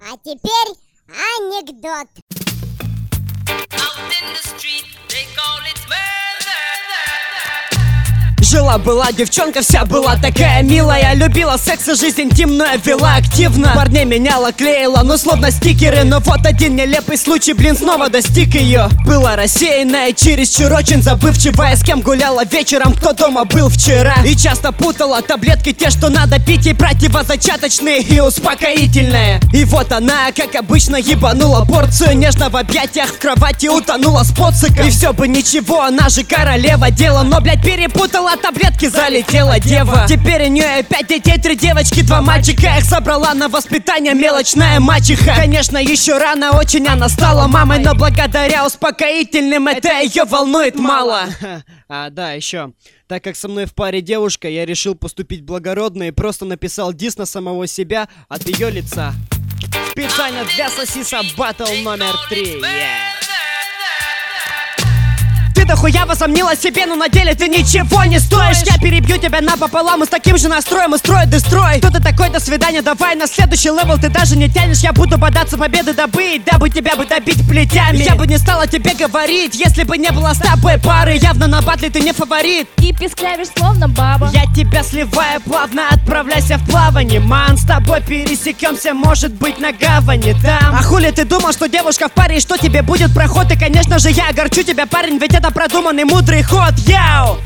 А теперь анекдот. Жила-была девчонка, вся была такая милая. Любила секс и жизнь интимную вела активно. Парней меняла, клеила, ну словно стикеры. Но вот один нелепый случай, блин, снова достиг ее. Была рассеянная, чересчур очень забывчивая. С кем гуляла вечером, кто дома был вчера. И часто путала таблетки те, что надо пить. И противозачаточные, и успокоительные. И вот она, как обычно, ебанула порцию. Нежно в объятиях в кровати утонула с поциком. И все бы ничего, она же королева дела. Но, блядь, перепутала таблетки, залетела дева. Теперь у нее 5 детей, 3 девочки, 2 мальчика. Их собрала на воспитание мелочная мачеха. Конечно, еще рано очень она стала мамой, но благодаря успокоительным это ее волнует мало. Да, еще. Так как со мной в паре девушка, я решил поступить благородно и просто написал дис на самого себя от ее лица. Специально для Сосиса батл номер 3. Ты хуя возомнила себе, но на деле ты ничего не стоишь. Я перебью тебя напополам и с таким же настроем устрою дестрой. Кто ты такой, до свидания, давай на следующий левел. Ты даже не тянешь, я буду бодаться победы добыть, дабы тебя бы добить плетями. Я бы не стала тебе говорить, если бы не было с тобой пары. Явно на батле ты не фаворит и писклявишь словно баба. Я тебя сливаю плавно, отправляйся в плавание. Ман, с тобой пересекемся, может быть, на гавани там. А хули ты думал, что девушка в паре и что тебе будет проход? И конечно же я огорчу тебя, парень, ведь это продуманный мудрый ход, яу!